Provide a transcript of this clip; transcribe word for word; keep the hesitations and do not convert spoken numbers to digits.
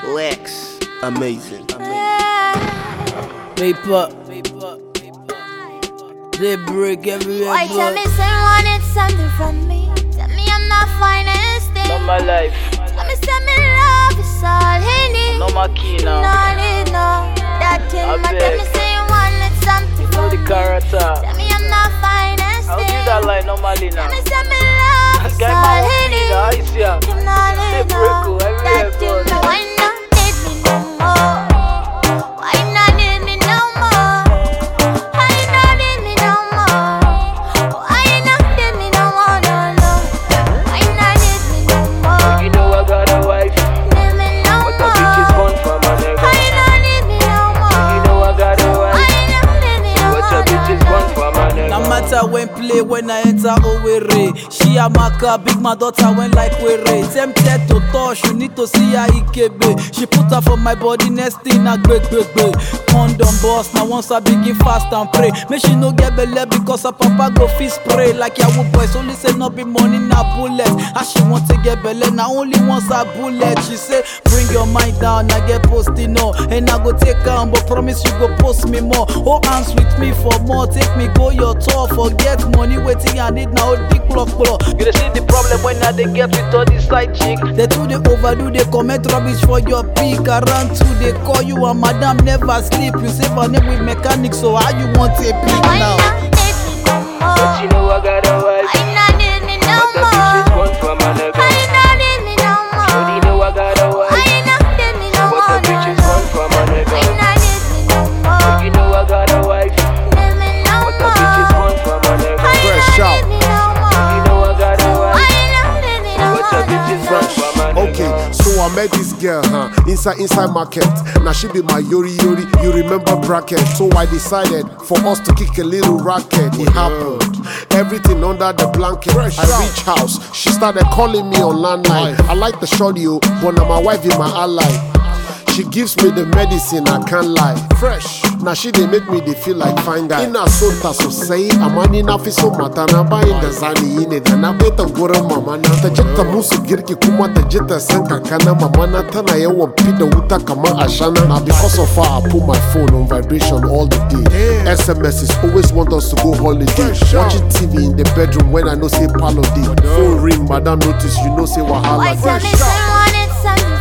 Lex, amazing. Paper, they break everywhere. Why tell me someone wanted something from me? Tell me I'm not finest thing. Not my life. Tell me some love is all he need. Not my key now. No need no that thing. I But tell beg. me say you wanted something You know from the me. character. Tell me I'm not finest I'll thing. do that line normally now. Tell me some love is Get all my he own need. now. I see ya. Him not They need break no oh, everywhere that thing. God. No, why not need me no more? Why not need me no more? Why not need me no more? Why not need me no more? No, no. Why not need me no more? You know I got a wife. Need me no But the bitch is more. gone from my nigga. Why not need me no more? You know I got a wife. Why not need me no But the more? bitch is gone from my nigga. No matter when play, when I enter Owerri. She a maka, big my daughter when like Were. Tempted to touch, you need to see her Ikebe. She put her for my body, next thing a great, great, great. Condom boss, now once I begin fast and pray. Make she no get belly because her papa go fit spray. Like Yahoo boys, only say no be money, na bullet. As she want to get belly, now only wants a bullet. She say, bring your mind down, I get posting no. And I go take her, but promise you go post me more. Hold hands with me for more, take me go your tour. Forget money waiting, I need now big clock blow. You dey see the problem when I dey get with all this side chick. They too they overdo, they commit rubbish for your peak. Around two they call you and madam never sleep. You save her name with mechanics, so how you want a peak Why now? not need me no more? But you know I got a wife. Why not need me no But the bitch is more? gone from my nigga. Why not need me no But you more? know I got a wife. Why not need me no But the more? bitch No, is gone no. from my Why nigga. not need me no more? You know I got a wife. Need me no But the bitch is more. gone from my nigga. Why Fresh not out. need me no You more? know I got a wife. Why not need me no But the more? bitch is No, gone no. from my nigga. Okay, so I met this girl, huh? Inside inside market. Now she be my yori yori. You remember bracket? So I decided for us to kick a little racket. It happened. Everything under the blanket. I reach house. She started calling me on landline. I like the shorty, oh, but now my wife is my ally. She gives me the medicine, I can't lie. Fresh. Now she they make me they feel like fine guy. Ina so ta so say amani na fi so mata na bayin da zani ne da na beta gurin mama na ta jitta musu girki kuma ta jitta san kakana mama na tana yawan fida wuta kamar ashana. Now because of her I put my phone on vibration all the day. S M Ss always want us to go holiday. Watching T V in the bedroom when I know say palo day. Phone ring, madam notice you know say Why wahala tell dey. me someone wanted something